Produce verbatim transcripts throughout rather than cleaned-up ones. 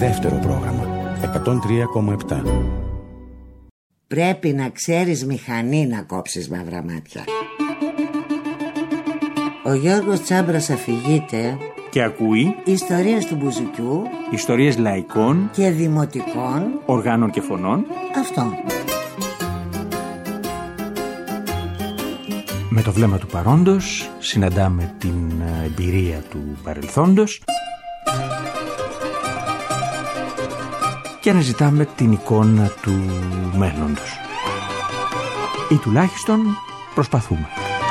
Δεύτερο πρόγραμμα εκατόν τρία κόμμα επτά. Πρέπει να ξέρεις μηχανή να κόψεις μαύρα μάτια. Ο Γιώργος Τσάμπρας αφηγείται και ακούει ιστορίες του μπουζουκιού, ιστορίες λαϊκών και δημοτικών οργάνων και φωνών. Αυτό. Με το βλέμμα του παρόντος συναντάμε την εμπειρία του παρελθόντος και αναζητάμε την εικόνα του μέλλοντος. Ή τουλάχιστον προσπαθούμε.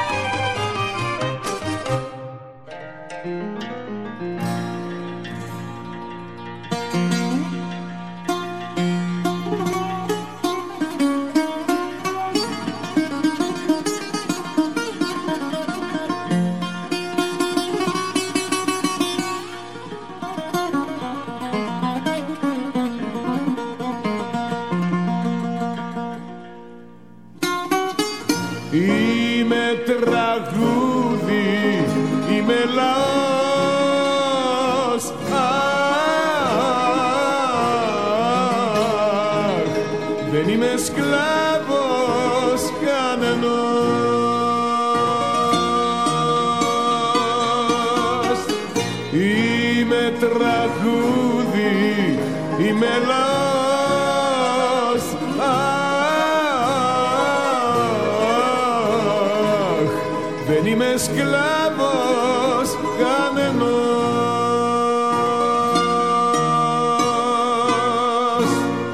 Είμαι τραγούδι, είμαι λαός, αχ, δεν είμαι σκλάβος κανενός. Είμαι τραγούδι, είμαι λαός, δεν είμαι σκλάβος κανενός.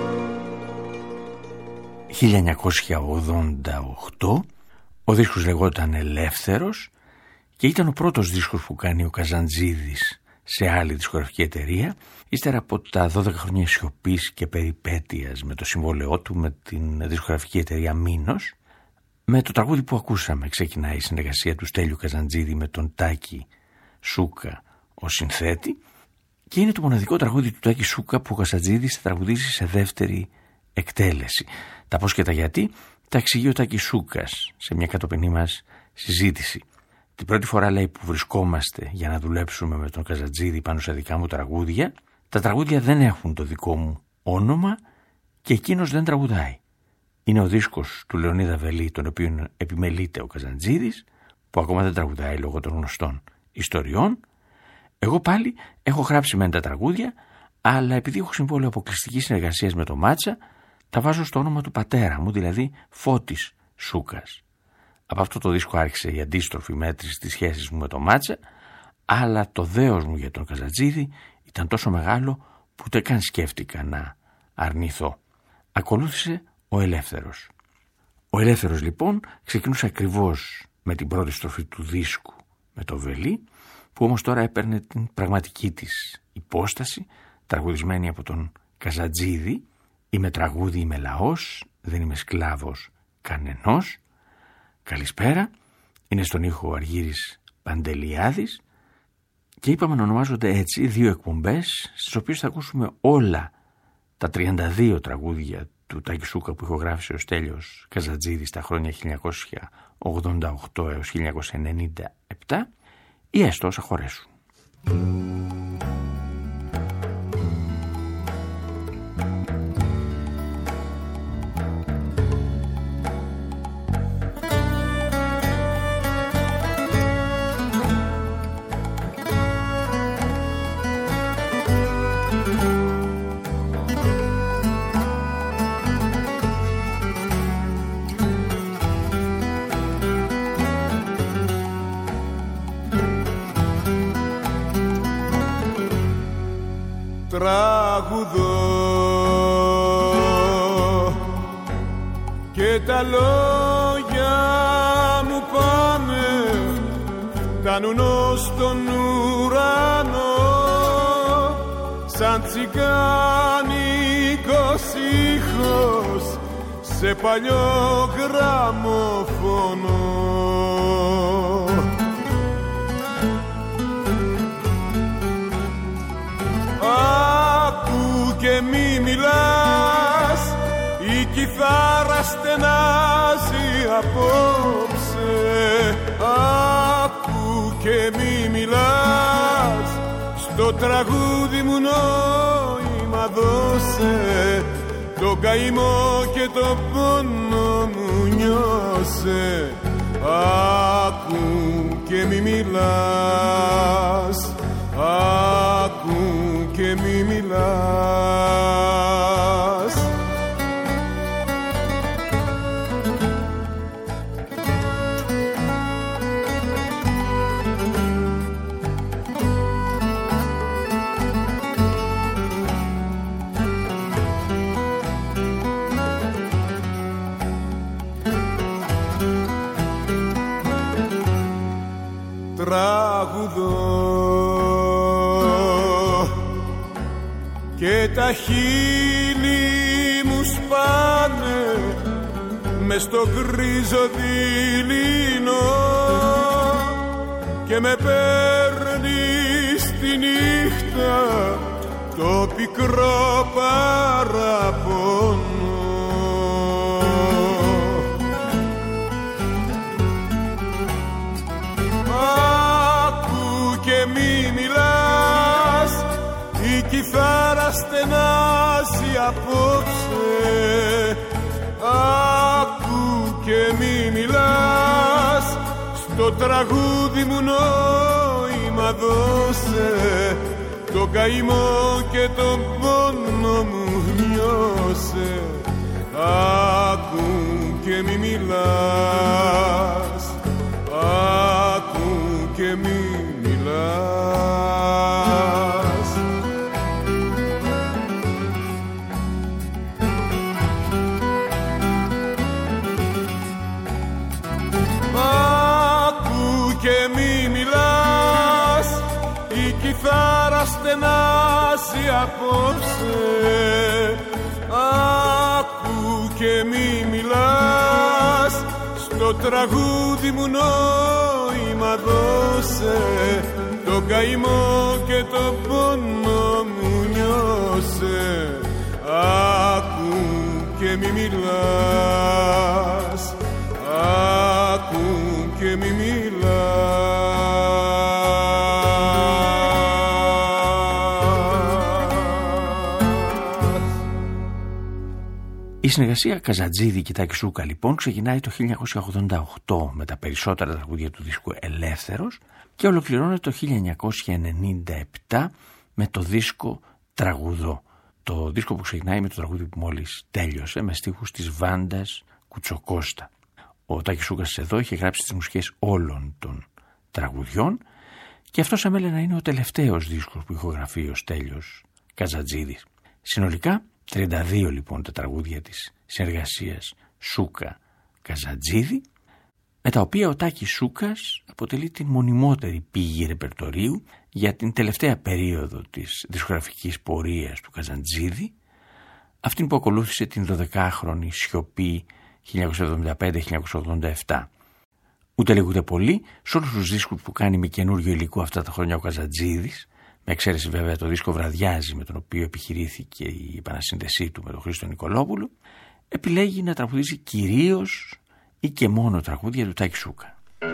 χίλια εννιακόσια ογδόντα οκτώ, ο δίσκος λεγόταν Ελεύθερος και ήταν ο πρώτος δίσκος που κάνει ο Καζαντζίδης σε άλλη δισκογραφική εταιρεία, ύστερα από τα δώδεκα χρόνια σιωπής και περιπέτειας με το συμβόλαιό του με την δισκογραφική εταιρεία Μήνος. Με το τραγούδι που ακούσαμε ξεκινάει η συνεργασία του Στέλιου Καζαντζίδη με τον Τάκη Σούκα ως συνθέτη και είναι το μοναδικό τραγούδι του Τάκη Σούκα που ο Καζαντζίδης θα τραγουδήσει σε δεύτερη εκτέλεση. Τα πώς και τα γιατί τα εξηγεί ο Τάκης Σούκας σε μια κατοπινή μας συζήτηση. Την πρώτη φορά, λέει, που βρισκόμαστε για να δουλέψουμε με τον Καζαντζίδη πάνω σε δικά μου τραγούδια, τα τραγούδια δεν έχουν το δικό μου όνομα και εκείνος δεν τραγουδάει. Είναι ο δίσκος του Λεωνίδα Βελή, τον οποίο επιμελείται ο Καζαντζίδης, που ακόμα δεν τραγουδάει λόγω των γνωστών ιστοριών. Εγώ πάλι έχω γράψει μεν τα τραγούδια, αλλά επειδή έχω συμβόλαιο αποκλειστικής συνεργασίας με το Μάτσα, τα βάζω στο όνομα του πατέρα μου, δηλαδή Φώτης Σούκας. Από αυτό το δίσκο άρχισε η αντίστροφη μέτρηση της σχέσης μου με το Μάτσα, αλλά το δέος μου για τον Καζαντζίδη ήταν τόσο μεγάλο που ούτε καν σκέφτηκα να αρνηθώ. Ακολούθησε ο Ελεύθερος. Ο Ελεύθερος λοιπόν ξεκινούσε ακριβώς με την πρώτη στροφή του δίσκου με το Βελή, που όμως τώρα έπαιρνε την πραγματική της υπόσταση, τραγουδισμένη από τον Καζαντζίδη. Είμαι τραγούδι, είμαι λαός, δεν είμαι σκλάβος κανενός. Καλησπέρα, είναι στον ήχο ο Αργύρης Παντελιάδης και είπαμε να ονομάζονται έτσι δύο εκπομπές στις οποίες θα ακούσουμε όλα τα τριάντα δύο τραγούδια του Τάκη Σούκα που ηχογράφησε ο Στέλιος Καζαντζίδης τα χρόνια χίλια εννιακόσια ογδόντα οκτώ έως χίλια εννιακόσια ενενήντα επτά ή έστω όσα χωρέσουν. Τραγουδώ και τα λόγια μου πάνε, φτάνουν ως τον ουρανό σαν τσιγκάνικος ήχος σε παλιό γραμμοφωνό. Και μη μιλάς, η κιθάρα στενάζει απόψε. Άκου και μη μιλάς, στο τραγούδι μου νόημα νόημα δώσε, το καημό και το πόνο μου νιώσε. Άκου και μη μιλάς, άκου και μη μιλάς. Τραγουδώ και τα χείλη μου σπάνε μες στο γκρίζο δειλινό και με παίρνει στη νύχτα το πικρό παραπονό. Κιθάρα στενάζει απόψε, άκου και μη μιλάς, στο τραγούδι μου νόημα δώσε, το καημό και τον πόνο μου νιώσε. Άκου και μη μιλάς, άκου και μη μιλάς. Κιθάρα στενάζει απόψε, άκου και μη μιλάς, στο τραγούδι μου νόημα δώσε, το καημό και το πόνο μου νιώσε. Άκου και μη μιλάς, άκου και μη μιλάς. Η συνεργασία Καζαντζίδη και Τάκη Σούκα λοιπόν ξεκινάει το χίλια εννιακόσια ογδόντα οκτώ με τα περισσότερα τραγούδια του δίσκου Ελεύθερος και ολοκληρώνεται το χίλια εννιακόσια ενενήντα επτά με το δίσκο Τραγουδό. Το δίσκο που ξεκινάει με το τραγούδι που μόλις τέλειωσε με στίχους της Βάντας Κουτσοκώστα. Ο Τάκης Σούκας εδώ είχε γράψει τις μουσικές όλων των τραγουδιών και αυτός αμέλε να είναι ο τελευταίος δίσκος που ηχογραφεί ο Στέλιος Καζαντζίδης. Συνολικά τριάντα δύο λοιπόν τα τραγούδια της συνεργασίας Σούκα Καζαντζίδη, με τα οποία ο Τάκης Σούκας αποτελεί την μονιμότερη πηγή ρεπερτορίου για την τελευταία περίοδο της δισκογραφικής πορείας του Καζαντζίδη, αυτήν που ακολούθησε την δωδεκάχρονη σιωπή χίλια εννιακόσια εβδομήντα πέντε χίλια εννιακόσια ογδόντα επτά. Ούτε λίγο ούτε πολύ, σε όλους τους δίσκους που κάνει με καινούριο υλικό αυτά τα χρόνια ο Καζαντζίδης, με εξαίρεση βέβαια το δίσκο Βραδιάζει με τον οποίο επιχειρήθηκε η επανασύνδεσή του με τον Χρήστο Νικολόπουλο, επιλέγει να τραγουδήσει κυρίως ή και μόνο τραγούδια του Τάκη Σούκα.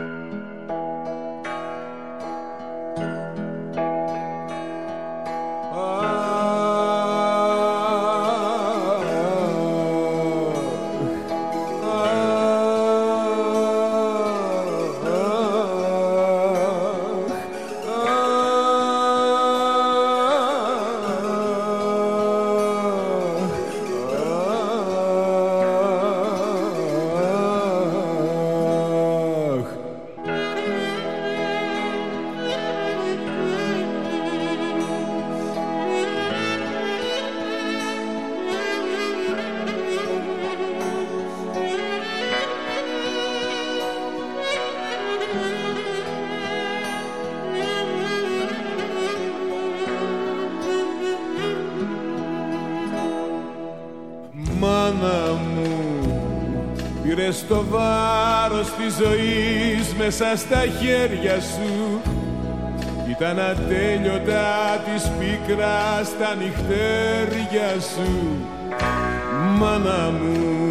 Μάνα μου, πήρες το βάρος της ζωής μέσα στα χέρια σου. Ήταν ατέλειωτα της πίκρας τα νυχτέρια σου. Μάνα μου,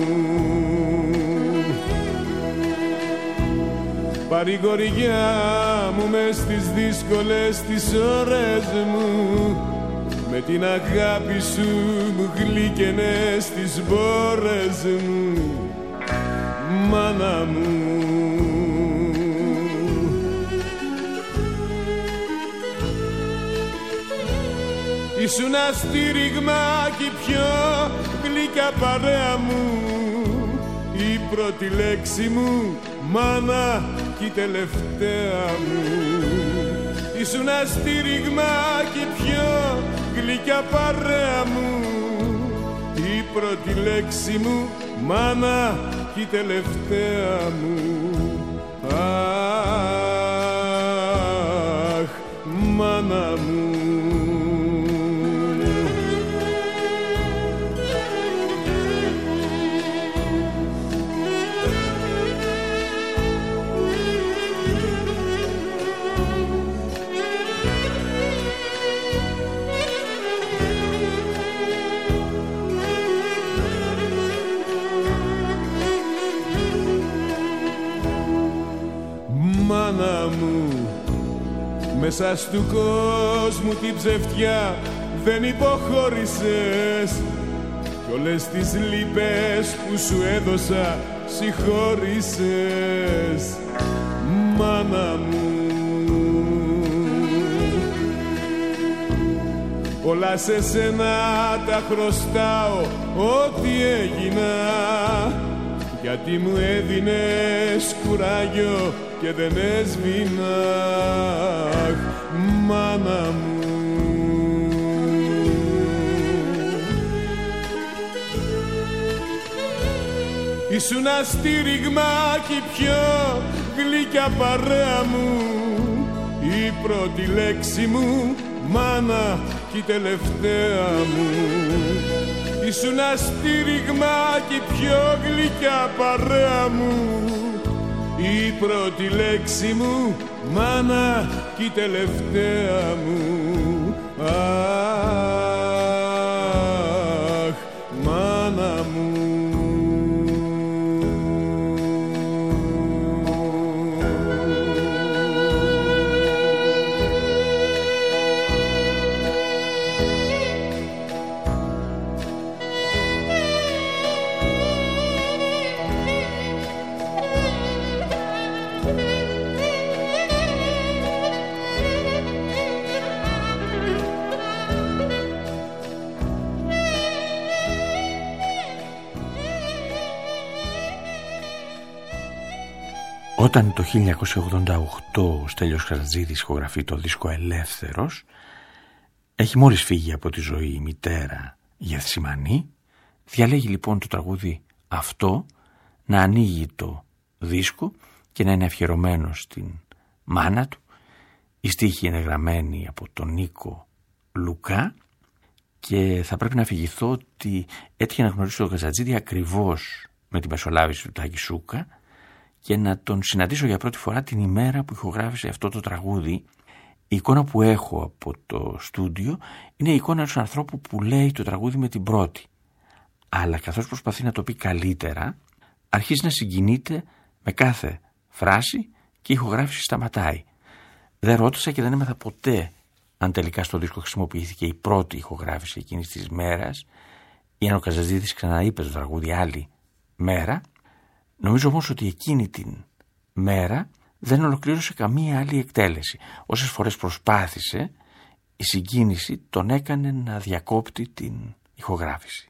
παρηγοριά μου μες στις δύσκολες τις ώρες μου. με την αγάπη σου μου γλύκαινες τις μπόρες μου, μάνα μου. Ήσουν αστήριγμα κι η πιο γλυκιά παρέα μου, η πρώτη λέξη μου, μάνα, κι η τελευταία μου. Ήσουν αστήριγμα κι η πιο γλυκιά παρέα μου, η πρώτη λέξη μου, μάνα, κι η τελευταία μου. Αχ, μάνα μου. Μάνα μου, μέσα στου κόσμου την ψευτιά δεν υποχώρησες κι όλες τις λύπες που σου έδωσα συγχώρησες, μάνα μου. Όλα σε σένα τα χρωστάω ό,τι έγινα, γιατί μου έδινες κουράγιο και δεν έσβηνα, μάνα μου. Ήσουν αστήριγμα κι η πιο γλυκιά παρέα μου, η πρώτη λέξη μου, μάνα, κι η τελευταία μου. Ήσουν αστήριγμα κι η πιο γλυκιά παρέα μου, η πρώτη λέξη μου, μάνα, κι η τελευταία μου. Αχ, μάνα μου. Όταν το χίλια εννιακόσια ογδόντα οκτώ ο Στέλιος Χατζηδίδης ηχογραφεί το δίσκο «Ελεύθερος», έχει μόλις φύγει από τη ζωή η μητέρα Γεθσιμανή, διαλέγει λοιπόν το τραγούδι αυτό να ανοίγει το δίσκο και να είναι αφιερωμένο στην μάνα του. Η στίχη είναι γραμμένη από τον Νίκο Λουκά και θα πρέπει να αφηγηθώ ότι έτυχε να γνωρίσω τον Χατζηδίδη ακριβώς με τη μεσολάβηση του Τάκη Σούκα και να τον συναντήσω για πρώτη φορά την ημέρα που ηχογράφησε αυτό το τραγούδι. Η εικόνα που έχω από το στούντιο είναι η εικόνα του ανθρώπου που λέει το τραγούδι με την πρώτη. Αλλά καθώς προσπαθεί να το πει καλύτερα, αρχίζει να συγκινείται με κάθε φράση και η ηχογράφηση σταματάει. Δεν ρώτησα και δεν έμαθα ποτέ αν τελικά στο δίσκο χρησιμοποιήθηκε η πρώτη ηχογράφηση εκείνης της μέρας ή αν ο Χατζηδίδης ξαναείπε το τραγούδι άλλη μέρα. Νομίζω όμως ότι εκείνη την μέρα δεν ολοκλήρωσε καμία άλλη εκτέλεση. Όσες φορές προσπάθησε, η συγκίνηση τον έκανε να διακόπτει την ηχογράφηση.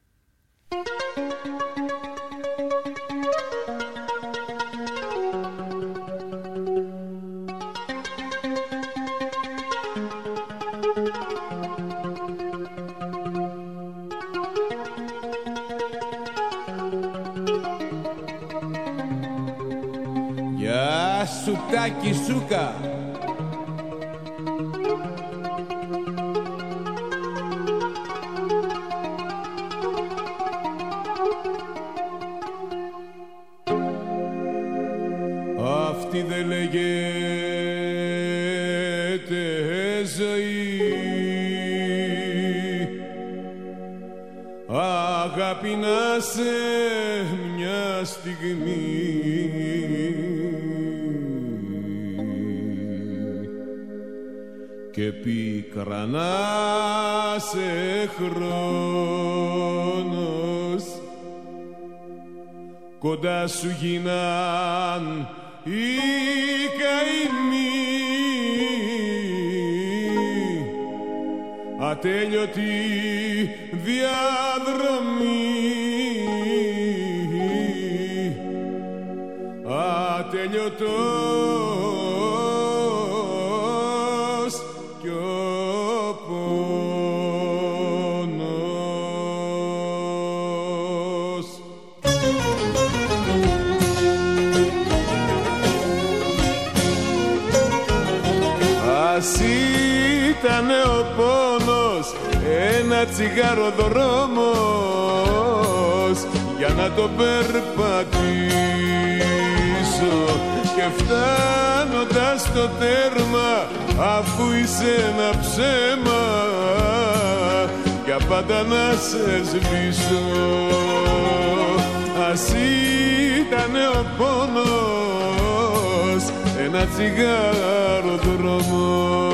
Γεια σου Τάκη Σούκα. Αυτή δεν λέγεται ζωή, αγάπη να σε μια στιγμή. και πικρανάσε χρόνος, κοντά σου γίναν οι καημοί, ατέλειωτη διαδρομή, ατέλειωτος κι ο πόνος. Ας ήτανε ο πόνος ένα τσιγάρο δρόμος για να το περπατήσω, και φτάνοντας στο τέρμα, αφού είσαι ένα ψέμα, για πάντα να σε σβήσω. Ας ήτανε ο πόνος ένα τσιγάρο δρόμος.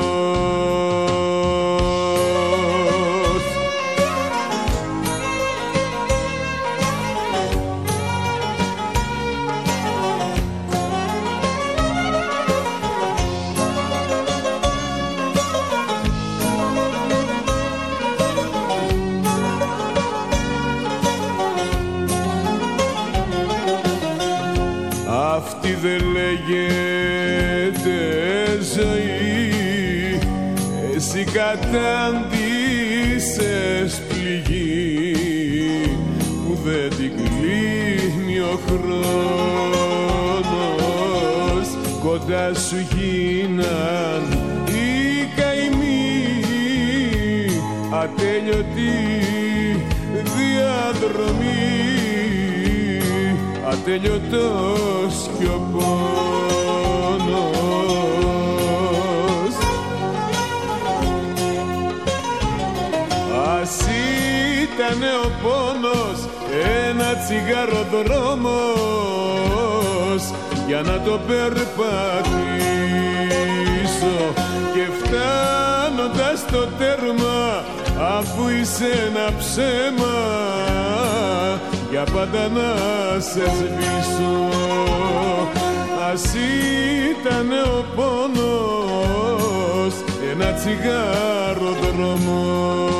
Αυτή δεν λέγεται ζωή, εσύ κατάντησες πληγή που δεν την κλείνει ο χρόνος, κοντά σου γίναν οι καημοί, ατέλειωτη διαδρομή, ατέλειωτος κι ο πόνος. Ας ήτανε ο πόνος ένα τσιγάρο δρόμος για να το περπατήσω, και φτάνοντας στο τέρμα, αφού είσαι ένα ψέμα, για πάντα να σε σβήσω. Ας ήτανε ο πόνος ένα τσιγάρο δρόμος.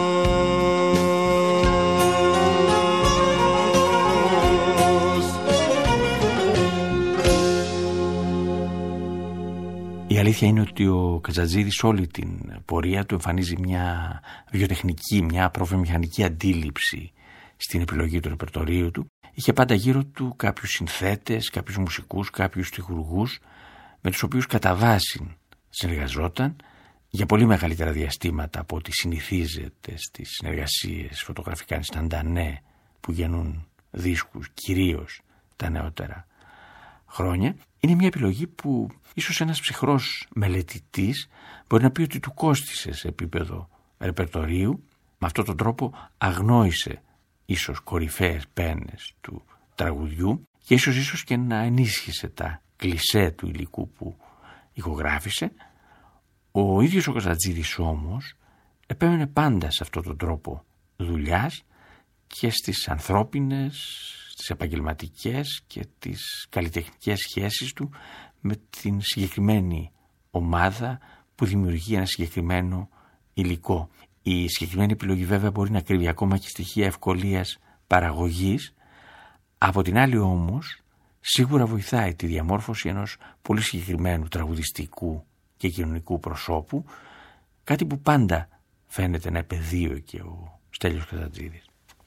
Η αλήθεια είναι ότι ο Καζαντζίδης όλη την πορεία του εμφανίζει μια βιοτεχνική, μια προβιομηχανική αντίληψη στην επιλογή του ρεπερτορίου του. Είχε πάντα γύρω του κάποιους συνθέτες, κάποιους μουσικούς, κάποιους στιχουργούς, με τους οποίους κατά βάση συνεργαζόταν για πολύ μεγαλύτερα διαστήματα από ό,τι συνηθίζεται στις συνεργασίες φωτογραφικά инстанtané που γεννούν δίσκους κυρίως τα νεότερα χρόνια. Είναι μια επιλογή που ίσως ένας ψυχρός μελετητής μπορεί να πει ότι του κόστισε σε επίπεδο ρεπερτορίου. Με αυτόν τον τρόπο αγνόησε ίσως κορυφαίες πένες του τραγουδιού και ίσως ίσως και να ενίσχυσε τα κλισέ του υλικού που ηχογράφησε. Ο ίδιος ο Καζαντζίδης όμως επέμενε πάντα σε αυτόν τον τρόπο δουλειάς και στις ανθρώπινες, στις επαγγελματικές και τις καλλιτεχνικές σχέσεις του με την συγκεκριμένη ομάδα που δημιουργεί ένα συγκεκριμένο υλικό. Η συγκεκριμένη επιλογή βέβαια μπορεί να κρύβει ακόμα και στοιχεία ευκολίας παραγωγής. Από την άλλη όμως σίγουρα βοηθάει τη διαμόρφωση ενός πολύ συγκεκριμένου τραγουδιστικού και κοινωνικού προσώπου, κάτι που πάντα φαίνεται να επαιδείω και ο Στέλιος Καζαντζίδης.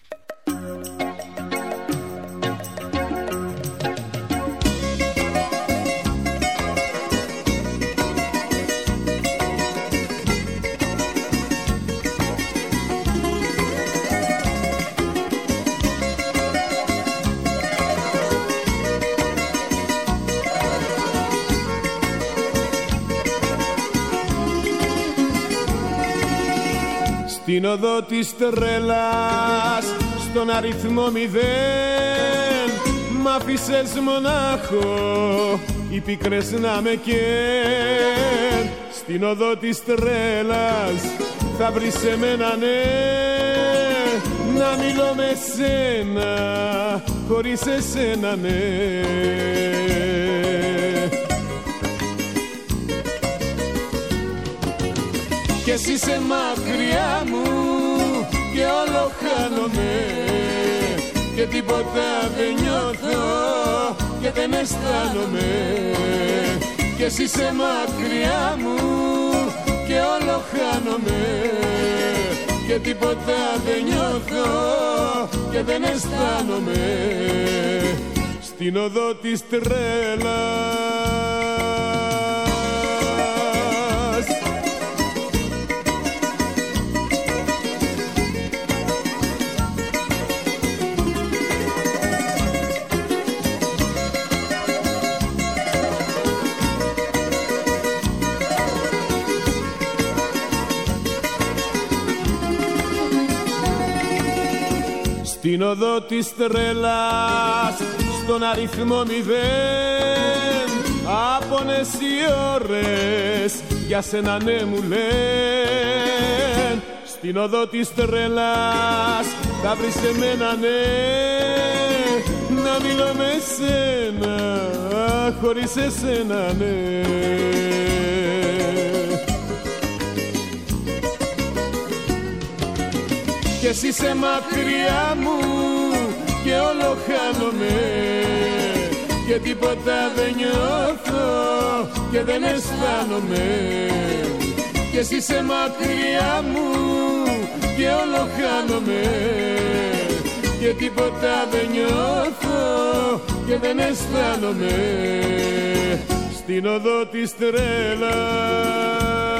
Στην οδό της τρέλας, στον αριθμό μηδέν, μ' άφησες μονάχο, οι πίκρες να με καίν. στην οδό της τρέλας θα βρεις εμένα, ναι, να μιλώ με σένα χωρίς εσένα, ναι. Κι εσύ είσαι μακριά μου και όλο χάνομαι και τίποτα δεν νιώθω και δεν αισθάνομαι. Κι εσύ είσαι μακριά μου και όλο χάνομαι και τίποτα δεν νιώθω και δεν αισθάνομαι στην οδό της τρέλας. Στην οδό της τρέλας, στον αριθμό μηδέν, άπονες οι ώρες για σένα ναι μου λένε. Στην οδό της τρέλας θα βρεις εμένα, ναι, να μιλώ με σένα χωρίς εσένα, ναι. Κι εσύ είσαι μακριά μου και όλο χάνομαι και τίποτα δεν νιώθω και δεν αισθάνομαι. Κι εσύ είσαι μακριά μου και όλο χάνομαι και τίποτα δεν νιώθω και δεν αισθάνομαι στην οδό της τρέλας.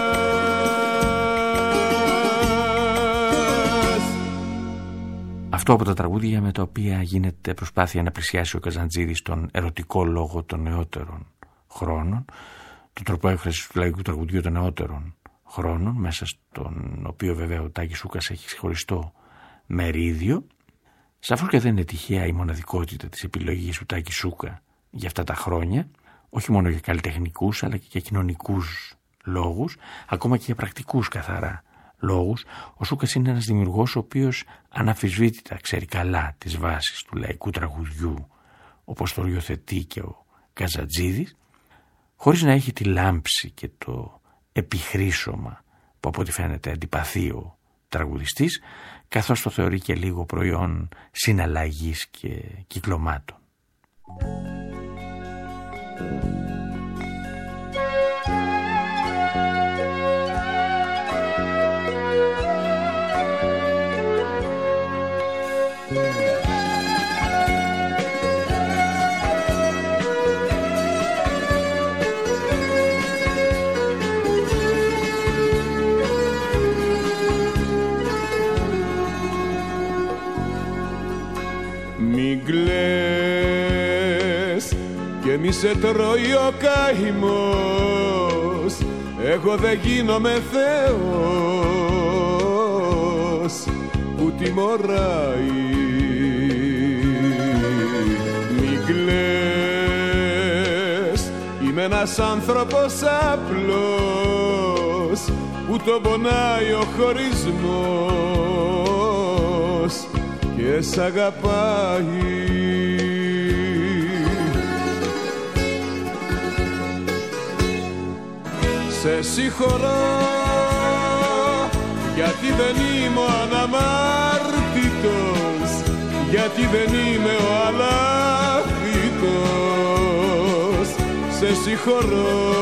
Αυτό από τα τραγούδια με τα οποία γίνεται προσπάθεια να πλησιάσει ο Καζαντζίδης τον ερωτικό λόγο των νεότερων χρόνων, τον τρόπο έκφρασης του λαϊκού τραγουδιού των νεότερων χρόνων, μέσα στον οποίο βέβαια ο Τάκης Σούκας έχει χωριστό μερίδιο. Σαφώς και δεν είναι τυχαία η μοναδικότητα της επιλογής του Τάκη Σούκα για αυτά τα χρόνια, όχι μόνο για καλλιτεχνικούς αλλά και για κοινωνικούς λόγους, ακόμα και για πρακτικούς καθαρά λόγους. Ο Σούκας είναι ένας δημιουργός ο οποίος αναμφισβήτητα ξέρει καλά τις βάσεις του λαϊκού τραγουδιού, όπως το υιοθετεί και ο Καζαντζίδης, χωρίς να έχει τη λάμψη και το επιχρήσωμα που από ό,τι φαίνεται αντιπαθεί ο τραγουδιστής, καθώς το θεωρεί και λίγο προϊόν συναλλαγής και κυκλωμάτων. Μην κλαις και μη σε τρώει ο καημός, εγώ δεν γίνομαι Θεός που τιμωράει. Μην κλαις, είμαι ένας άνθρωπος απλός που τον πονάει ο χωρισμός και σ' αγαπάει. Σε συγχωρώ γιατί δεν είμαι ο αναμάρτητος, γιατί δεν είμαι ο αλάθητος. Σε συγχωρώ.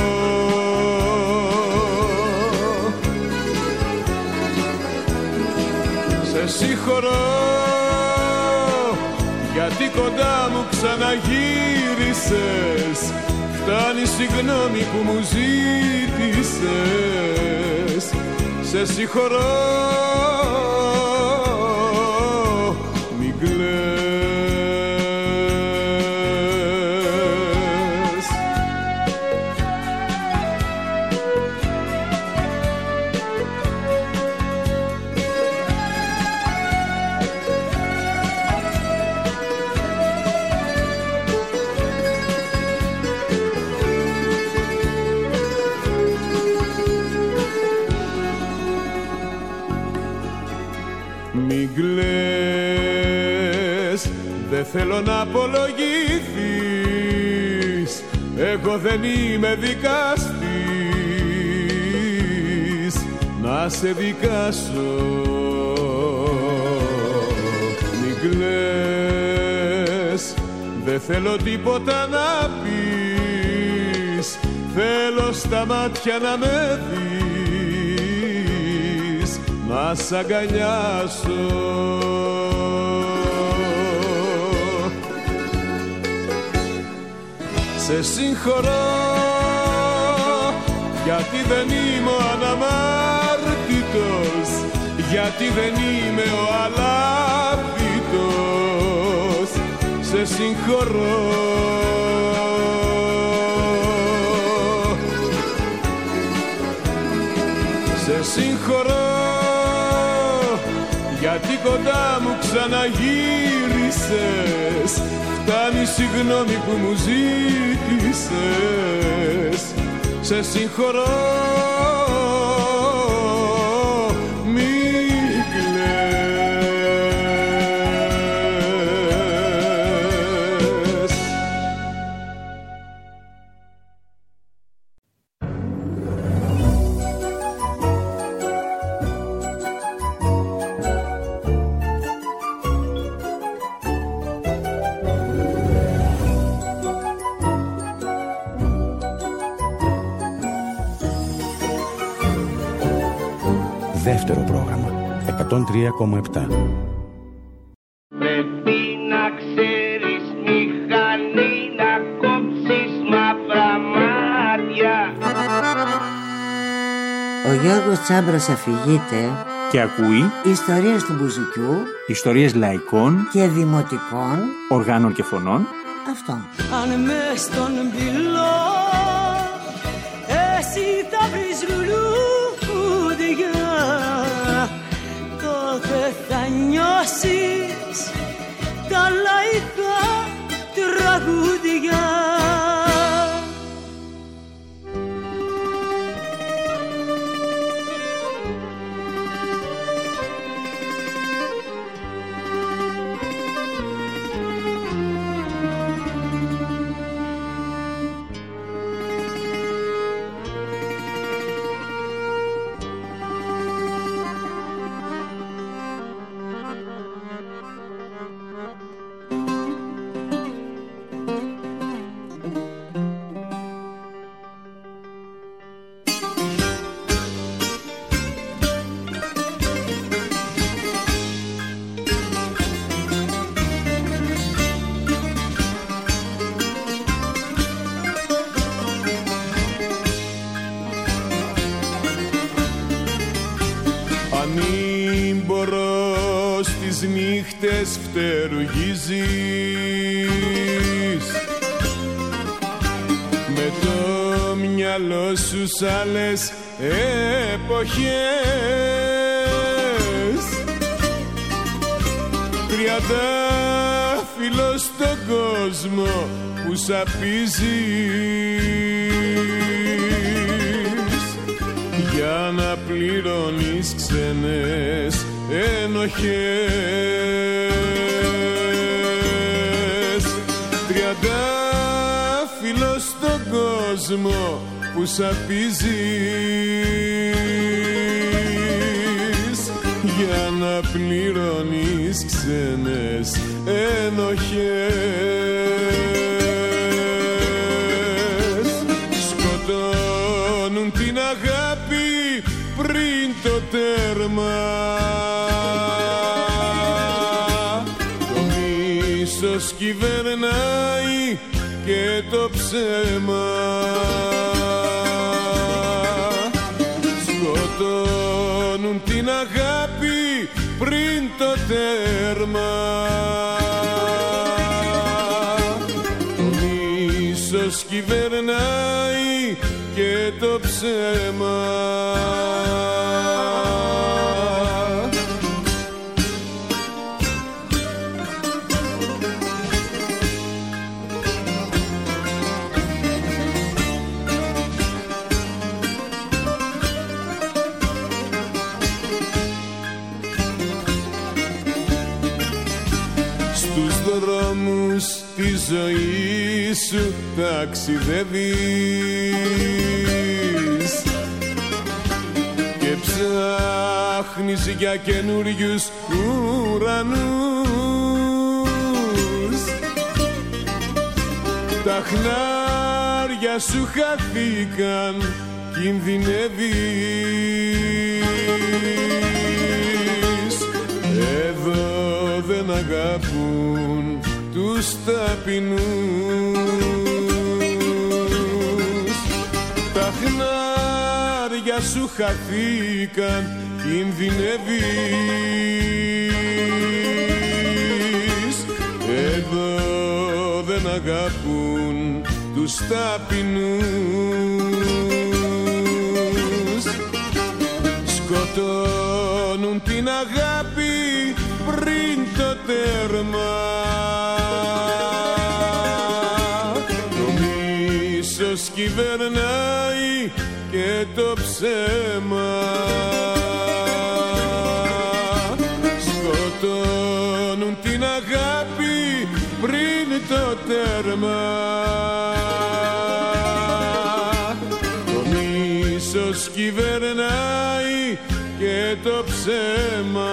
Σε συγχωρώ γιατί κοντά μου ξαναγύρισες, φτάνει συγγνώμη που μου ζήτησες. Σε συγχωρώ, μην κλαις. Μην κλαις, δεν θέλω να απολογηθείς, εγώ δεν είμαι δικαστής να σε δικάσω. Μην κλαις, δεν θέλω τίποτα να πεις, θέλω στα μάτια να με δεις, να σ' αγκαλιάσω. Σε συγχωρώ γιατί δεν είμαι ο αναμάρτητος, γιατί δεν είμαι ο αλάπητος. Σε συγχωρώ. Σε συγχωρώ γιατί κοντά μου ξαναγύρισες, φτάνει η συγγνώμη που μου ζήτησες. Σε συγχωρώ, μην κλαις. Δεύτερο πρόγραμμα εκατόν τρία κόμμα επτά. Πρέπει να ξέρεις μηχανή να κόψεις μαύρα μάτια. Ο Γιώργος Τσάμπρας αφηγείται Και ακούει ιστορίες του Μπουζουκιού ιστορίες λαϊκών και δημοτικών οργάνων και φωνών. Αυτό. Αν μες στον πυλό εσύ θα βρεις λουλούδια, τότε θα νιώσεις τα λαϊκά τραγούδια. Ανήμπορος τις νύχτες φτερουγίζεις, με το μυαλό σου σ' άλλες εποχές. Τριαντάφυλλο στον κόσμο που σαπίζεις, για να πληρώνεις ξένες ενοχές. Τριαντάφυλλο στον κόσμο που σαπίζεις, για να πληρώνεις ξένες ενοχές. Σκοτώνουν την αγάπη πριν το τέρμα, το μίσος κυβερνάει και το ψέμα. Σκοτώνουν την αγάπη πριν το τέρμα, το μίσος κυβερνάει και το ψέμα. στους δρόμους της ζωής σου ταξιδεύεις και ψάχνεις για καινούριους ουρανούς. Τα χνάρια σου χαθήκαν, κινδυνεύεις. Εδώ δεν αγαπούν τους ταπεινούς. Τα χνάρια σου χαθήκαν, κινδυνεύεις. Εδώ δεν αγαπούν τους ταπεινούς. Σκοτώνουν την αγάπη πριν το τέρμα. Το μίσος κυβερνάει και το ψέμα. Σκοτώνουν την αγάπη πριν το τέρμα. Το μίσος κυβερνάει και το ψέμα.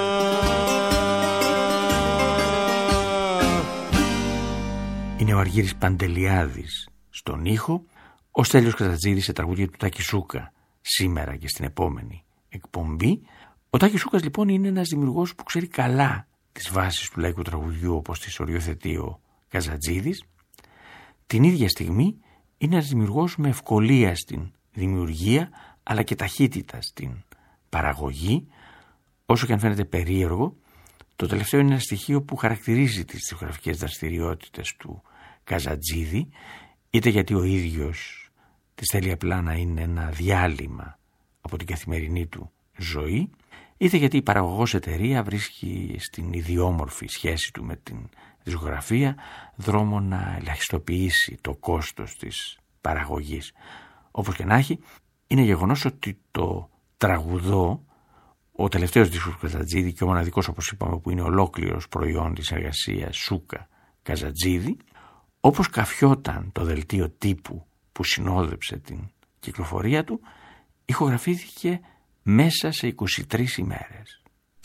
Είναι ο Αργύρης Παντελιάδης στον ήχο, ο Στέλιος Καζατζίδης σε τραγούδια του Τάκη Σούκα, σήμερα και στην επόμενη εκπομπή. Ο Τάκης Σούκας λοιπόν είναι ένας δημιουργός που ξέρει καλά τις βάσεις του λαϊκού τραγουδιού όπως τις οριοθετεί ο Καζατζίδης. Την ίδια στιγμή είναι ένας δημιουργός με ευκολία στην δημιουργία αλλά και ταχύτητα στην παραγωγή. Όσο και αν φαίνεται περίεργο, το τελευταίο είναι ένα στοιχείο που χαρακτηρίζει τις δισκογραφικές δραστηριότητες του Καζατζίδη, είτε γιατί ο ίδιος της θέλει απλά να είναι ένα διάλειμμα από την καθημερινή του ζωή, είτε γιατί η παραγωγός εταιρεία βρίσκει στην ιδιόμορφη σχέση του με την δισκογραφία δρόμο να ελαχιστοποιήσει το κόστος της παραγωγής. Όπως και να έχει, είναι γεγονός ότι το τραγουδό, ο τελευταίος δίσκος του Καζατζίδη και ο μοναδικός, όπως είπαμε, που είναι ολόκληρος προϊόν της εργασίας Σούκα Καζατζίδη, όπως καφιόταν το δελτίο τύπου που συνόδεψε την κυκλοφορία του, ηχογραφήθηκε μέσα σε είκοσι τρεις ημέρες.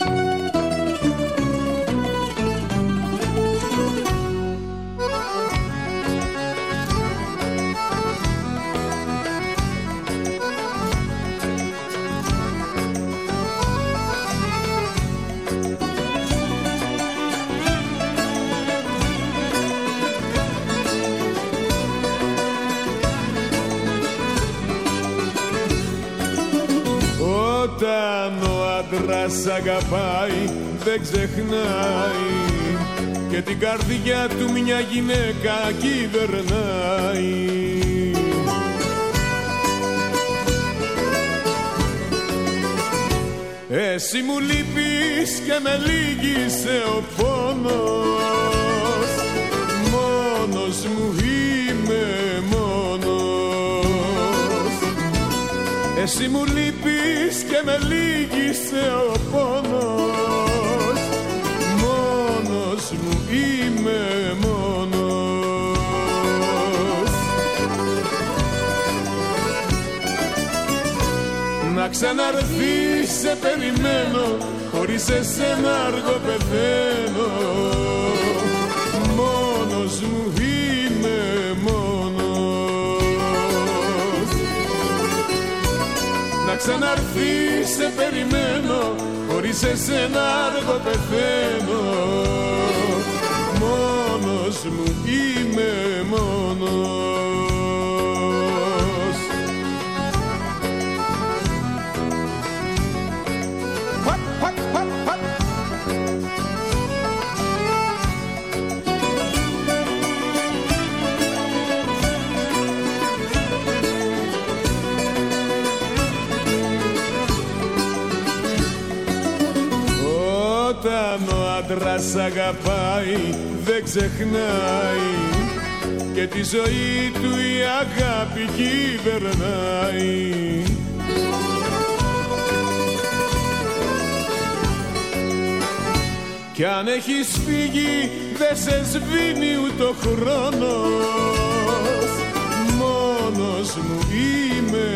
Όταν ο άντρας αγαπάει δεν ξεχνάει και την καρδιά του μια γυναίκα κυβερνάει. Εσύ μου λείπεις και με λύγησε ο πόνος, μόνος μου είμαι μόνος. Εσύ μου λείπεις και με λύγησε ο πόνος, μόνος μου είμαι μόνος. Να ξαναρθείς σε περιμένω, χωρίς εσένα αργό πεθαίνω, μόνος μου είμαι μόνος. Να ξαναρθείς σε περιμένω, χωρίς εσένα αργό πεθαίνω, μόνος μου είμαι μόνος. Όταν ο άντρας αγαπάει δεν ξεχνάει και τη ζωή του η αγάπη κυβερνάει. Κι αν έχεις φύγει δε σε σβήνει ούτε ο χρόνος. Μόνος μου είμαι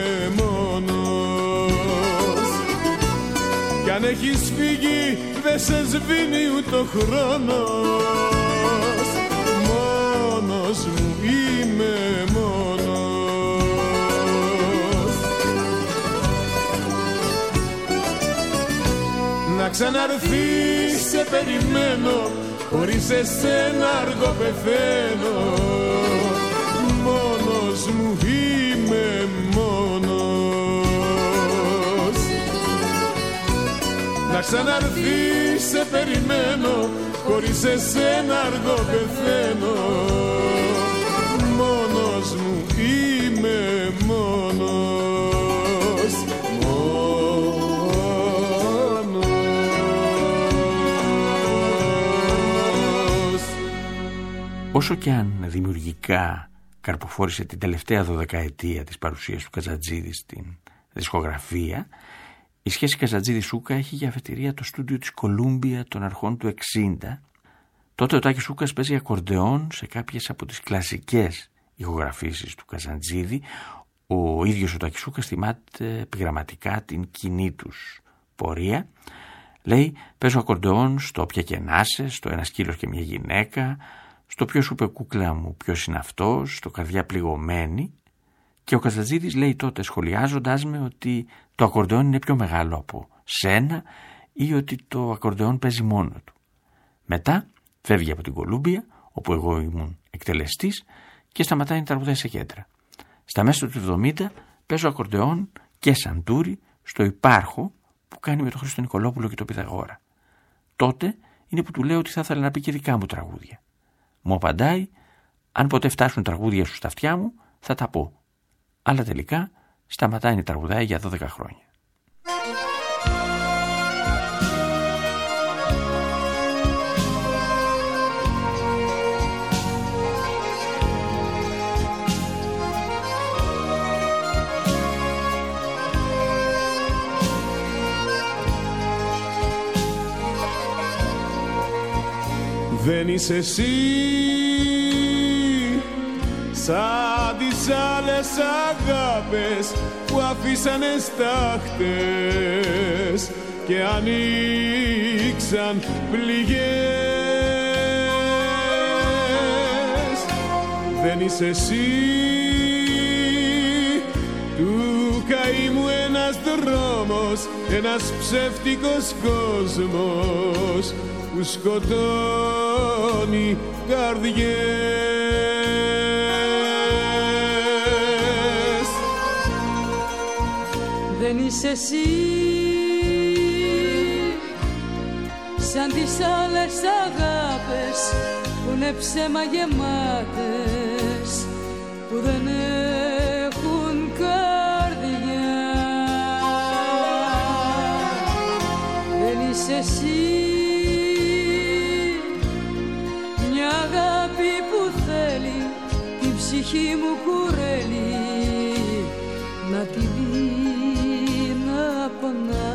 μόνος. Κι αν έχεις φύγει δε σε σβήνει ούτε ο χρόνος. Μόνος μου είμαι μόνος. Να ξαναρθείς σε περιμένω, χωρίς εσένα αργό πεθαίνω. Μόνος μου είμαι μόνος. Να ξαναρθείς σε περιμένω, χωρίς εσένα αργό πεθαίνω. Μόνος μου είμαι μόνος. Μόνος. Όσο και αν δημιουργικά καρποφόρησε την τελευταία δωδεκαετία της παρουσίας του Καζαντζίδη στην δισκογραφία, η σχέση Καζαντζίδη-Σούκα έχει για αφετηρία το στούντιο της Κολούμπια των αρχών του εξήντα. Τότε ο Τάκης Σούκας παίζει ακορντεόν σε κάποιες από τις κλασικές ηχογραφήσεις του Καζαντζίδη. Ο ίδιος ο Τάκης Σούκας θυμάται επιγραμματικά την κοινή τους πορεία. Λέει, παίζω ακορντεόν στο «Όποια και να είσαι», στο «Ένα σκύλος και μια γυναίκα», στο «Ποιος σου είπε κούκλα μου, ποιος είναι αυτός», στο «Καρδιά πληγωμένη». Και ο Καζαντζίδης λέει τότε, σχολιάζοντας με, ότι το ακορντεόν είναι πιο μεγάλο από σένα ή ότι το ακορντεόν παίζει μόνο του. Μετά φεύγει από την Κολούμπια, όπου εγώ ήμουν εκτελεστής, και σταματάει να τραγουδάει σε κέντρα. Στα μέσα του εβδομήντα παίζω ακορντεόν και σαντούρι στο Υπάρχο που κάνει με τον Χρήστο Νικολόπουλο και τον Πυθαγόρα. Τότε είναι που του λέω ότι θα ήθελα να πει και δικά μου τραγούδια. Μου απαντάει, αν ποτέ φτάσουν τραγούδια σου στα αυτιά μου, θα τα πω. Αλλά τελικά σταματάει να τραγουδάει για δώδεκα χρόνια. Δεν είσαι εσύ σαν τις άλλες αγάπες που αφήσανε στάχτες και ανοίξαν πληγές. Δεν είσαι εσύ του καημού ένας δρόμος, ένας ψεύτικος κόσμος που σκοτώνει καρδιές. Δεν είσαι εσύ σαν τις άλλες αγάπες που είναι ψέμα γεμάτες, που δεν έχουν καρδιά. Δεν είσαι εσύ μια αγάπη που θέλει την ψυχή μου κουρέλει να τη δει να πονά.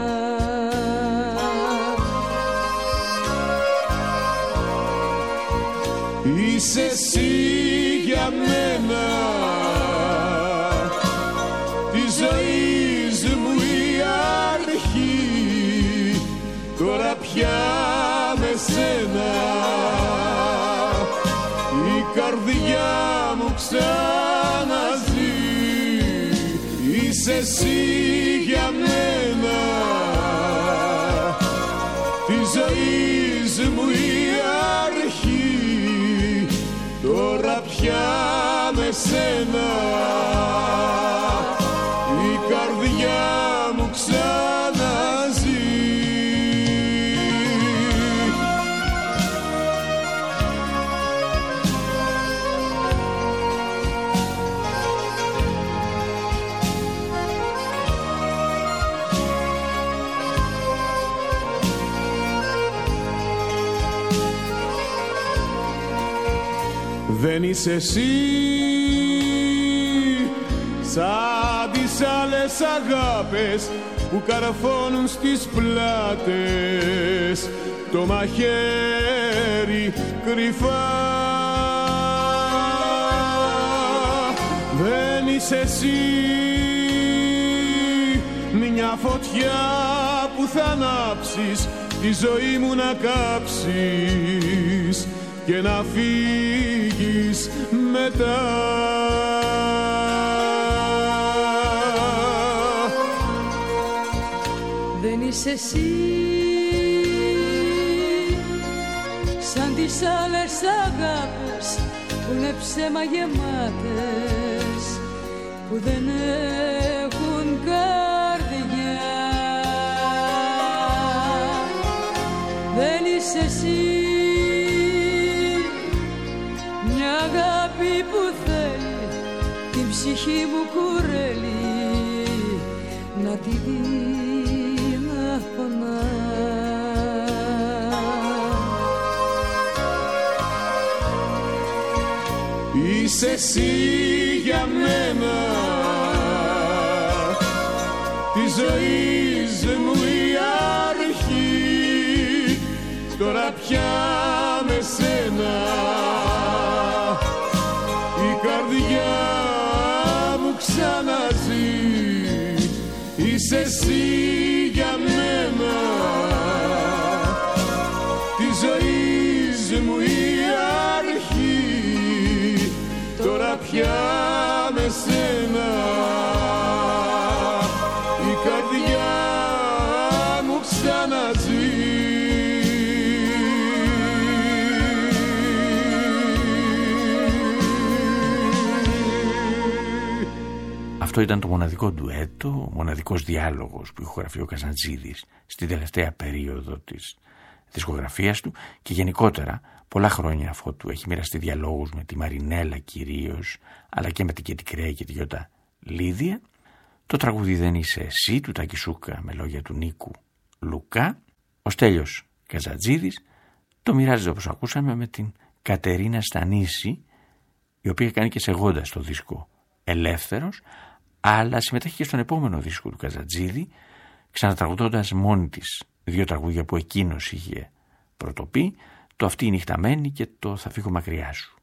Είσαι εσύ για μένα τη ζωής μου η αρχή, τώρα πια με σένα η καρδιά μου ξαναζεί. Είσαι εσύ για μένα τη ζωής μου η αρχή, τώρα πια με σένα η καρδιά μου ξαναζεί. Δεν είσαι εσύ σαν τις άλλες αγάπες που καρφώνουν στις πλάτες το μαχαίρι κρυφά. Δεν είσαι εσύ μια φωτιά που θα ανάψεις τη ζωή μου να κάψεις και να φύγεις μετά. Δεν είσαι εσύ σαν τις άλλες αγάπες που είναι ψέμα γεμάτες, που δεν έχουν καρδιά. Δεν είσαι εσύ μια αγάπη που θέλει την ψυχή μου κουρέλει να τη δει να πονά. Είσαι εσύ για μένα τη ζωής μου η αρχή, τώρα πια με σένα η καρδιά μου ξαναζεί. Είσαι εσύ για μένα τη ζωής μου η αρχή, τώρα πια με σένα η καρδιά μου ξαναζεί. Αυτό ήταν το μοναδικό ντουέτο, ο μοναδικός διάλογος που ηχογραφεί ο Καζαντζίδης στην τελευταία περίοδο της δισκογραφίας του και γενικότερα πολλά χρόνια αφότου έχει μοιραστεί διαλόγους με τη Μαρινέλα κυρίως, αλλά και με την Κέτη Κρέα και τη Γιώτα Λίδια. Το τραγούδι «Δεν είσαι εσύ» του Τάκη Σούκα με λόγια του Νίκου Λουκά. Ο Στέλιος Καζαντζίδης το μοιράζεται, όπως ακούσαμε, με την Κατερίνα Στανίση, η οποία κάνει και σεγόντα στο δίσκο Ελεύθερος, αλλά συμμετέχει και στον επόμενο δίσκο του Καζαντζίδη, ξανατραγουδώντας μόνη της δύο τραγούδια που εκείνος είχε πρωτοπεί, το «Αυτή η νυχταμένη» και το «Θα φύγω μακριά σου».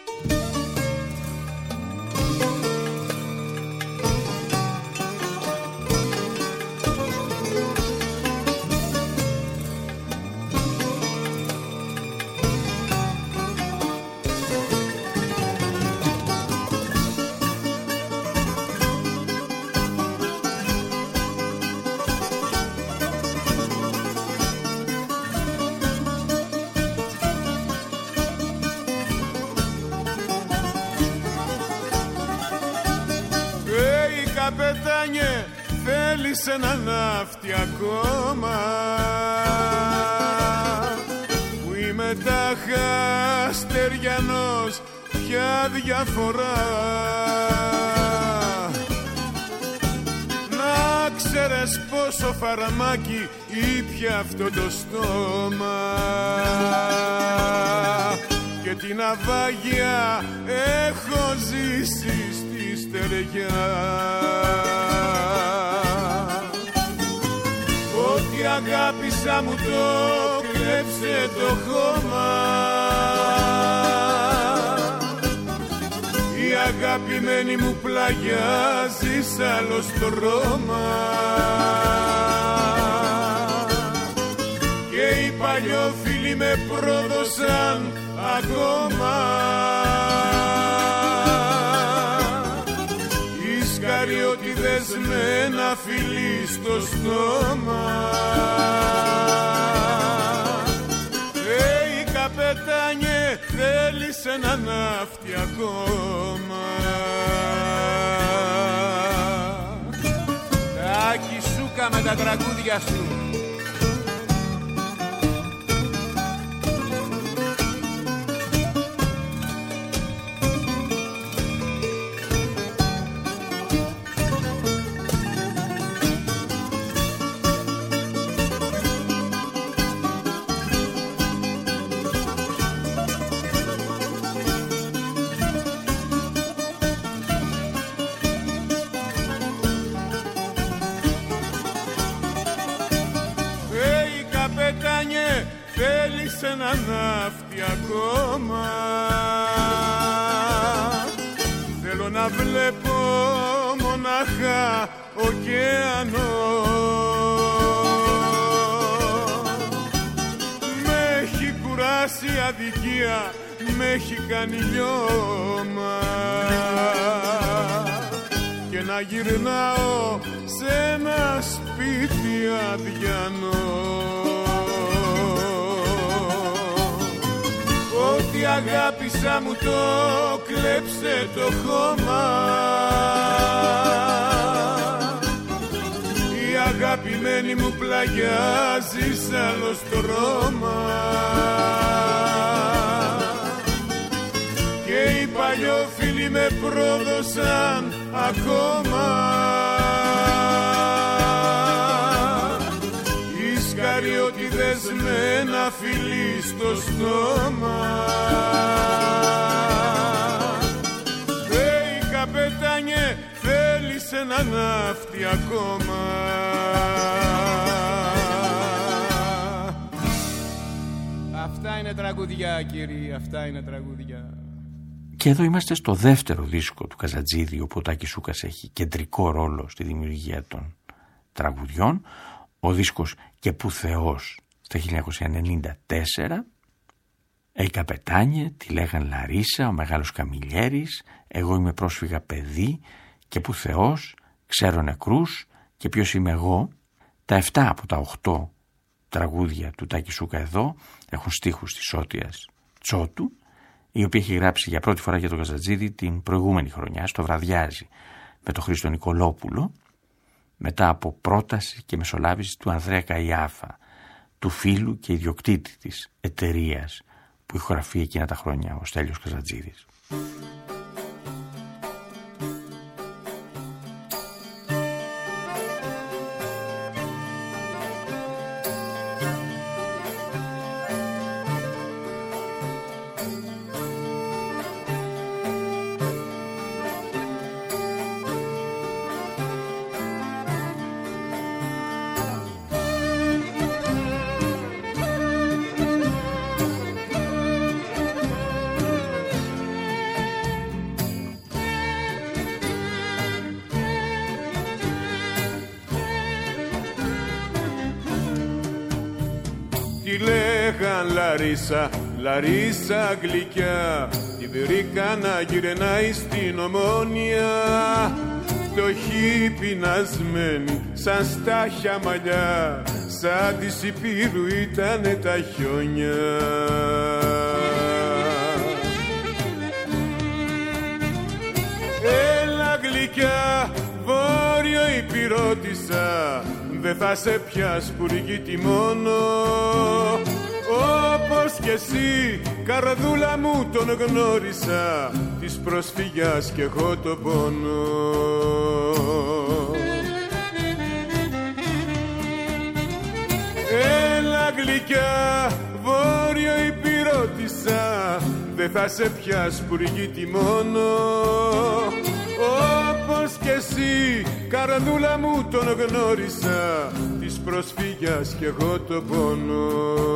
Καπετάνιε, θέλεις ένα ναύτη ακόμα που είμαι τάχα στεριανός, ποια διαφορά. Να ξέρεις πόσο φαραμάκι ήπια αυτό το στόμα και την αβάγια έχω ζήσει στη στεριά. Ό,τι αγάπησα μου το κλέψε το χώμα, η αγαπημένη μου πλαγιάζει σ' άλλο στρώμα και οι παλιόφιλοι με πρόδωσαν ακόμα. Ισκαριώτιδες με ένα φιλί στο στόμα. Hey, καπετάνιε, θέλεις ένα ναύτη ακόμα. Τάκη Σούκα με τα τραγούδια σου. θέλεις ένα ναύτη ακόμα. Θέλω να βλέπω μονάχα ωκεανό. Με έχει κουράσει η αδικία, με έχει κάνει λιώμα και να γυρνάω σε ένα σπίτι αδιανό. Ό,τι αγάπησα μου το κλέψε το χώμα. Η αγαπημένη μου πλαγιάζει σ' άλλο στρώμα και οι παλιόφιλοι με πρόδωσαν ακόμα. Ισκαριώτηδες με ένα φιλί στο στόμα. Hey, καπετάνιε, θέλεις ένα ναύτη ακόμα. Αυτά είναι τραγουδιά, κύριοι, αυτά είναι τραγουδιά. Και εδώ είμαστε στο δεύτερο δίσκο του Καζαντζίδη, όπου ο Τάκης Σούκας έχει κεντρικό ρόλο στη δημιουργία των τραγουδιών. Ο δίσκος «Και που Θεός» το χίλια εννιακόσια ενενήντα τέσσερα, «Η Καπετάνιε», «Τη λέγαν Λαρίσα», «Ο Μεγάλος Καμιλιέρης», «Εγώ είμαι πρόσφυγα παιδί», «Και που Θεός», «Ξέρω νεκρούς» και «Ποιος είμαι εγώ». Τα εφτά από τα οχτώ τραγούδια του Τάκη Σούκα εδώ έχουν στίχους της Σώτιας Τσότου, η οποία έχει γράψει για πρώτη φορά για τον Καζαντζίδη την προηγούμενη χρονιά, στο Βραδιάζει, με τον Χρήστο Νικολόπουλο, μετά από πρόταση και μεσολάβηση του Ανδρέα Καϊάφα, του φίλου και ιδιοκτήτη της εταιρείας που ηχογραφεί εκείνα τα χρόνια ο Στέλιος Καζαντζίδης. Τη λέγαν Λαρίσα, Λαρίσα γλυκιά, τη βρήκα να γυρνάει στην Ομόνια. Φτωχή πεινασμένη σαν στάχια μαλλιά, σαν της Υπήρου ήτανε τα χιόνια. Έλα γλυκιά, βόρειο υπηρώτησα, δε θα σε πια σπουργίτη μόνο. Όπως κι εσύ, καρδούλα μου, τον γνώρισα, της προσφυγιάς κι εγώ το πόνο. Έλα γλυκιά, βόρειο υπηρώτησα, δε θα σε πια σπουργίτη μόνο. Όπως κι εσύ, καρδούλα μου, τον γνώρισα, της προσφυγιάς κι εγώ το πόνο.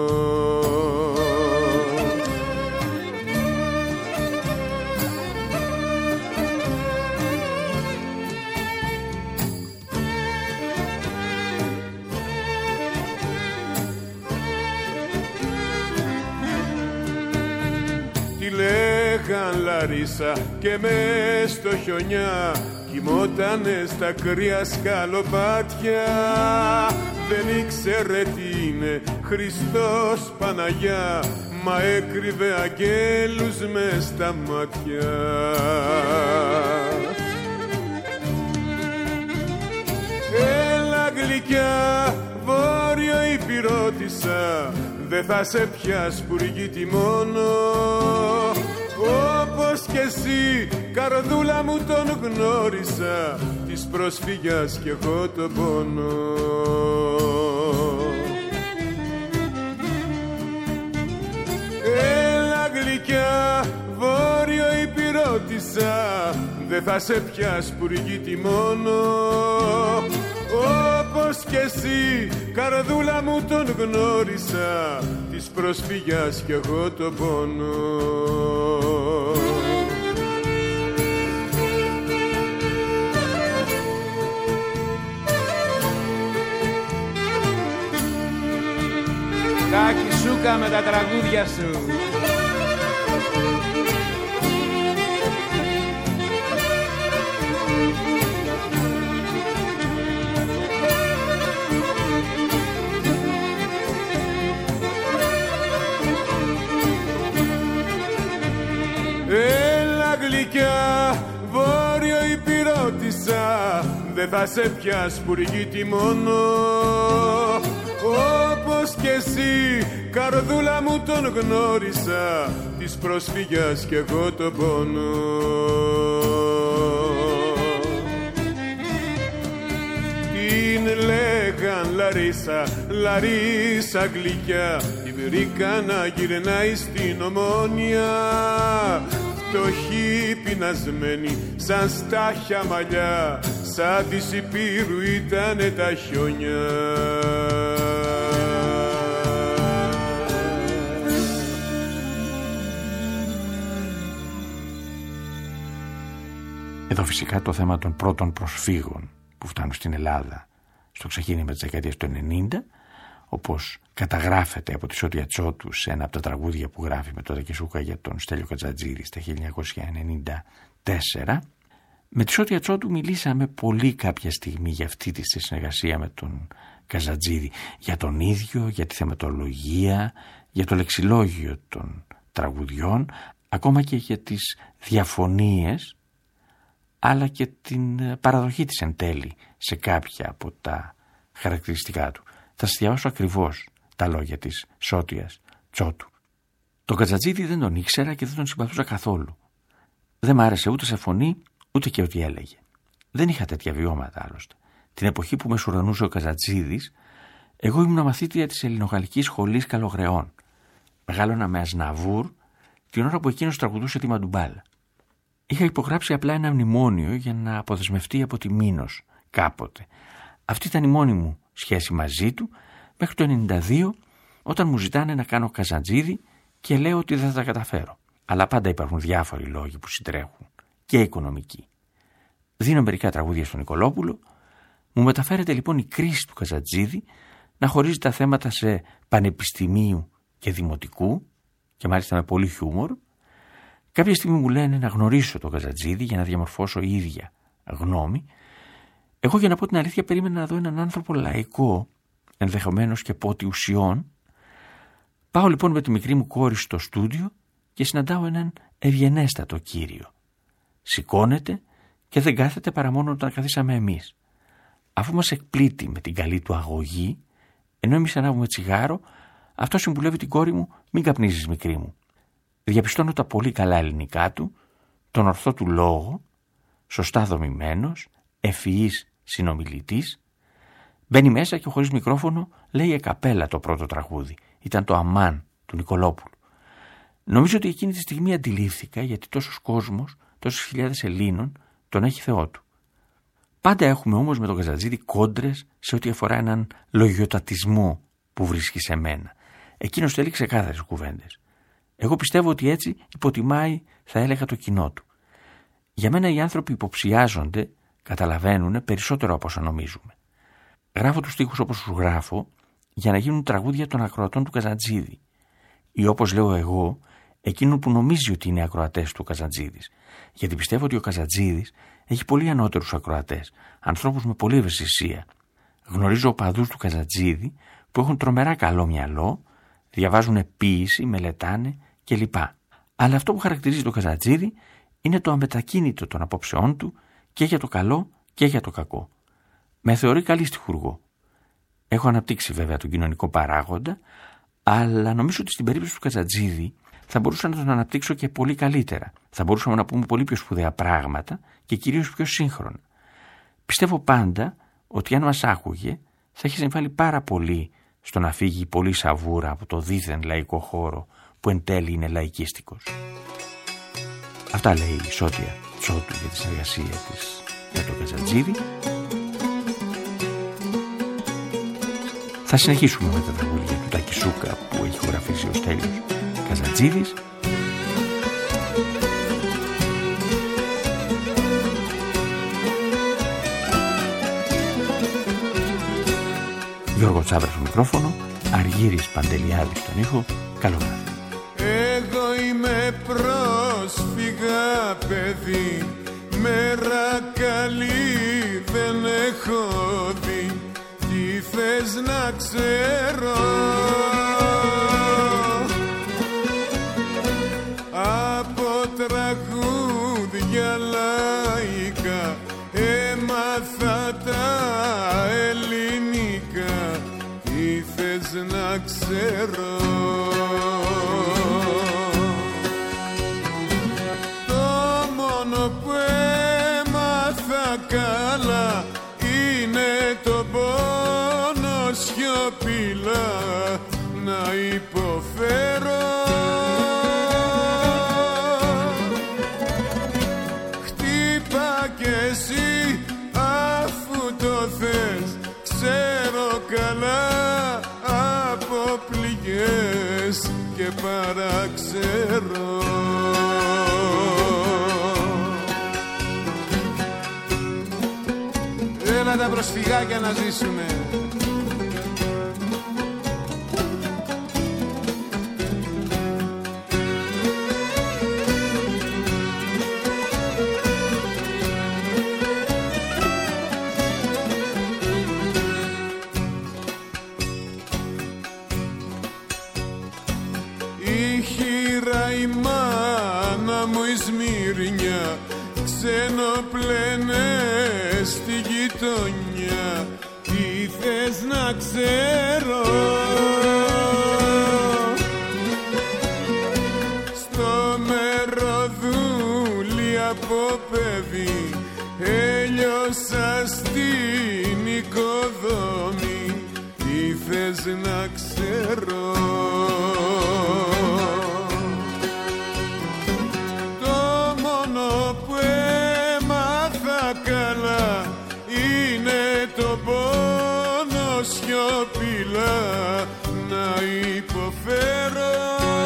Τη λέγαν Λαρίσα και μες στο χιονιά κοιμότανε στα κρύα σκαλοπάτια. Δεν ήξερε τι είναι Χριστός Παναγιά, μα έκρυβε αγγέλους μες στα μάτια. Έλα γλυκιά, βόρειο υπηρώτησα, δε θα σε πια σπουργίτη μόνο. Όπως κι εσύ, καρδούλα μου, τον γνώρισα, της προσφυγιάς κι εγώ το πόνο. Έλα γλυκιά, βόρειο υπηρώτησα, δε θα σε πια σπουργίτη μόνο. Όπως όπως κι εσύ καρδούλα μου τον γνώρισα, της προσφυγιάς κι εγώ το πόνο. Κάκι Σούκα με τα τραγούδια σου. Έλα γλυκιά βόρειο υπηρώτησα, δεν θα σε πια σπουργίτη μόνο. Όπως κι εσύ καρδούλα μου τον γνώρισα, της προσφυγιάς κι εγώ το πόνο. Την λέγαν Λαρίσα, Λαρίσα γλυκιά, την βρήκα να γυρνάει στην Ομόνια, φτωχή πεινασμένη σαν στάχια μαλλιά, σαν της Υπήρου ήτανε τα χιόνια. Εδώ φυσικά το θέμα των πρώτων προσφύγων που φτάνουν στην Ελλάδα στο ξεκίνημα της δεκαετίας του ενενήντα, όπως καταγράφεται από τη Σώτια Τσότου σε ένα από τα τραγούδια που γράφει με τον Τάκη Σούκα για τον Στέλιο Κατζαντζίδη στα χίλια εννιακόσια ενενήντα τέσσερα. Με τη Σώτια Τσότου μιλήσαμε πολύ κάποια στιγμή για αυτή τη συνεργασία με τον Καζαντζίδη, για τον ίδιο, για τη θεματολογία, για το λεξιλόγιο των τραγουδιών, ακόμα και για τις διαφωνίες, αλλά και την παραδοχή της εν τέλει σε κάποια από τα χαρακτηριστικά του. Θα σας διαβάσω ακριβώς τα λόγια της Σώτιας Τσότου. Τον Καζαντζίδη δεν τον ήξερα και δεν τον συμπαθούσα καθόλου. Δεν μ' άρεσε ούτε σε φωνή, ούτε και ό,τι έλεγε. Δεν είχα τέτοια βιώματα άλλωστε. Την εποχή που με σουρανούσε ο Καζαντζίδης, εγώ ήμουν μαθήτρια της Ελληνογαλλικής Σχολής Καλογρεών. Μεγάλωνα με Ασναβούρ την ώρα που εκείνος τραγουδούσε τη Μαντουμπάλα. Είχα υπογράψει απλά ένα μνημόνιο για να αποδεσμευτεί από τη Μήνος κάποτε. Αυτή ήταν η μόνη μου σχέση μαζί του μέχρι το ενενήντα δύο, όταν μου ζητάνε να κάνω Καζαντζίδη και λέω ότι δεν θα τα καταφέρω. Αλλά πάντα υπάρχουν διάφοροι λόγοι που συντρέχουν και οικονομικοί. Δίνω μερικά τραγούδια στον Νικολόπουλο, μου μεταφέρεται λοιπόν η κρίση του Καζαντζίδη να χωρίζει τα θέματα σε πανεπιστημίου και δημοτικού και μάλιστα με πολύ χιούμορ. Κάποια στιγμή μου λένε να γνωρίσω τον Καζαντζίδη για να διαμορφώσω η ίδια γνώμη. Εγώ, για να πω την αλήθεια, περίμενα να δω έναν άνθρωπο λαϊκό, ενδεχομένως και πότη ουσιών. Πάω λοιπόν με τη μικρή μου κόρη στο στούντιο και συναντάω έναν ευγενέστατο κύριο. Σηκώνεται και δεν κάθεται παρά μόνο όταν καθίσαμε εμείς. Αφού μας εκπλήττει με την καλή του αγωγή, ενώ εμείς ανάβουμε τσιγάρο, αυτό συμβουλεύει την κόρη μου: μην καπνίζεις, μικρή μου. Διαπιστώνω τα πολύ καλά ελληνικά του, τον ορθό του λόγο, σωστά δομημένος, ευφυής συνομιλητής. Μπαίνει μέσα και χωρίς μικρόφωνο λέει εκαπέλα το πρώτο τραγούδι. Ήταν το Αμάν του Νικολόπουλου. Νομίζω ότι εκείνη τη στιγμή αντιλήφθηκα γιατί τόσος κόσμος, τόσες χιλιάδες Ελλήνων τον έχει Θεό του. Πάντα έχουμε όμως με τον Καζαντζίδη κόντρες σε ό,τι αφορά έναν λογιοτατισμό που βρίσκει σε μένα. Εκείνος θέλει ξεκάθαρες κουβέντες. Εγώ πιστεύω ότι έτσι υποτιμάει, θα έλεγα, το κοινό του. Για μένα οι άνθρωποι υποψιάζονται, καταλαβαίνουν περισσότερο από όσα νομίζουμε. Γράφω τους στίχους όπως τους γράφω για να γίνουν τραγούδια των ακροατών του Καζαντζίδη. Ή όπως λέω εγώ, εκείνον που νομίζει ότι είναι ακροατές του Καζαντζίδης. Γιατί πιστεύω ότι ο Καζαντζίδης έχει πολύ ανώτερους ακροατές, ανθρώπους με πολλή ευαισθησία. Γνωρίζω οπαδούς του Καζαντζίδη που έχουν τρομερά καλό μυαλό, διαβάζουν ποίηση, μελετάνε κλπ. Αλλά αυτό που χαρακτηρίζει τον Καζαντζίδη είναι το αμετακίνητο των απόψεών του και για το καλό και για το κακό. Με θεωρεί καλή στιχουργό. Έχω αναπτύξει βέβαια τον κοινωνικό παράγοντα, αλλά νομίζω ότι στην περίπτωση του Καζαντζίδη θα μπορούσα να τον αναπτύξω και πολύ καλύτερα. Θα μπορούσαμε να πούμε πολύ πιο σπουδαία πράγματα και κυρίως πιο σύγχρονα. Πιστεύω πάντα ότι αν μας άκουγε θα έχει συμβάλει πάρα πολύ στο να φύγει πολύ σαβούρα από το δίθεν λαϊκό χώρο που εν τέλει είναι λαϊκίστικος. Αυτά λέει η Σώτια Τσότου για τη συνεργασία της με τον Καζαντζίδη. Θα συνεχίσουμε με τα τραγούδια του Τάκη Σούκα που έχει ηχογραφήσει ο Στέλιος Καζαντζίδης. Γιώργο Τσάβρα στο μικρόφωνο, Αργύρης Παντελιάδης στον ήχο. Καλό βράδυ. Εγώ είμαι πρόσφυγα παιδί, μέρα καλή δεν έχω δει. Τι θες να ξέρω, από τραγούδια λαϊκά έμαθα τα ελληνικά. Τι θες να ξέρω, το μόνο που έμαθα καλά είναι το πόνο σιωπηλά να υποφέρω. Χτύπα κι εσύ αφού το θες, ξέρω καλά από πληγές και παραξέρω. Έλα τα προσφυγάκια να ζήσουνε. Η χείρα η μάνα μου η Σμύρνια ξενοπλένε στη γειτονιά. Τι θες να ξέρω, στο Μεροδούλι από παιδί έλειωσα στην οικοδομή. Τι θες να ξέρω, το μόνο που έμαθα καλά είναι το πόνο σιωπηλά να υποφέρω.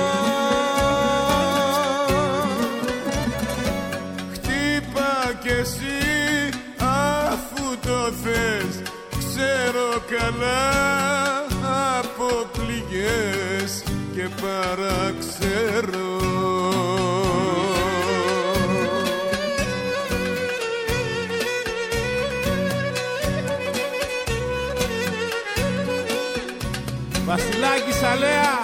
Χτύπα κι εσύ αφού το θες, ξέρω καλά από πληγές και παραξέρω. Βασιλάκη Σαλέα.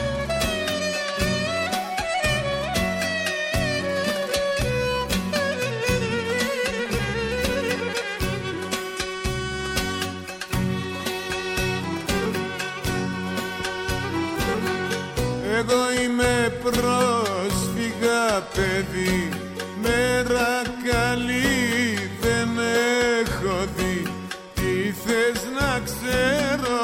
Εγώ είμαι πρόσφυγα παιδί, μέρα καλή δεν έχω δει. Τι θες να ξέρω,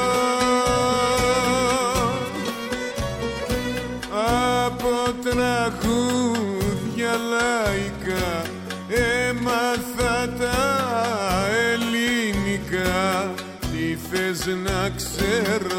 από τραγούδια λαϊκά έμαθα τα ελληνικά. Τι θες να ξέρω,